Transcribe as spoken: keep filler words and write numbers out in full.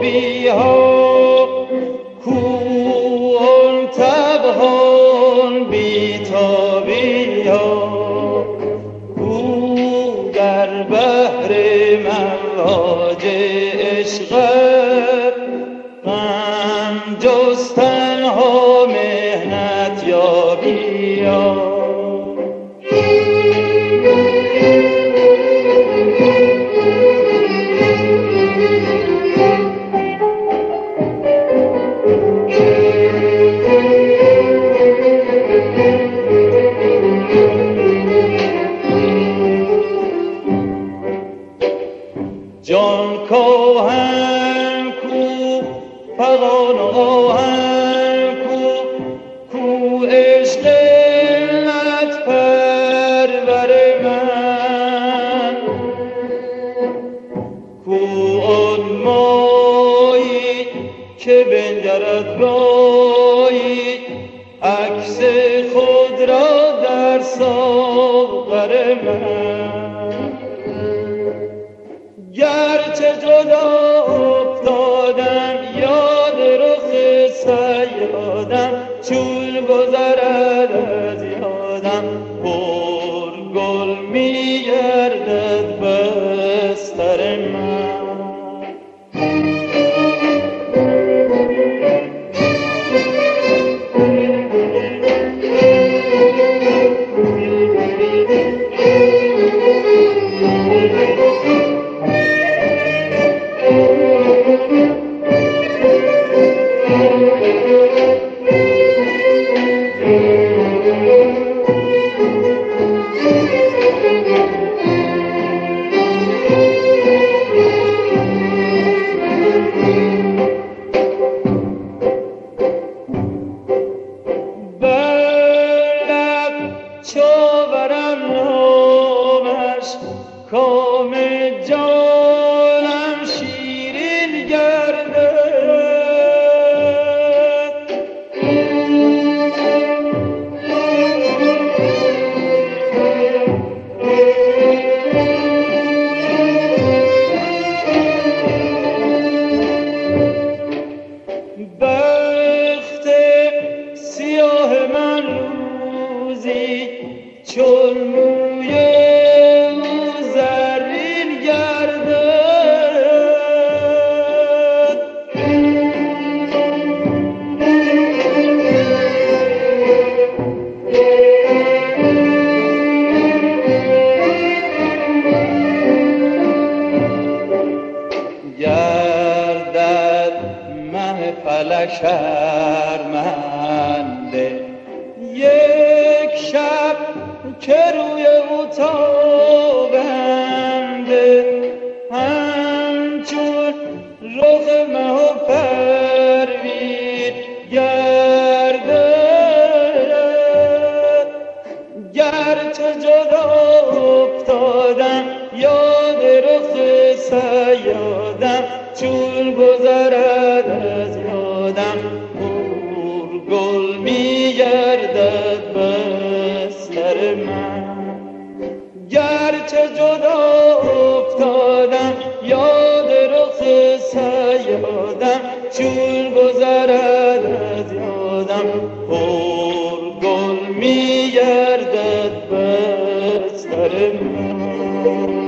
آبی ها کون تبهان بیتابی ها کو در بحر مواج عشق غم جستن ها مهنت یابی ها جان کاهن کو فغان آهن کو کو عشق علت پرور من کو آن مایی که بنگرد رایی عکس خود را در ساغر من گرچه جدا افتادم یاد رخ سیادم چون گذرد از یادم پر گل می گردد بستر من کام جانم شیرین گردد بخت سیاه من روزی چون موی گردد مه فلک شرمنده یک شب که روی او تابنده همچون رخ مه و پروین گردد گرچه جدا افتادم یاد رخ سیادم چون گذرد از یادم پر گل می گردد بستر من گرچه جدا افتادم یاد رخ سیادم چون گذرد از یادم پر گل می گردد بستر من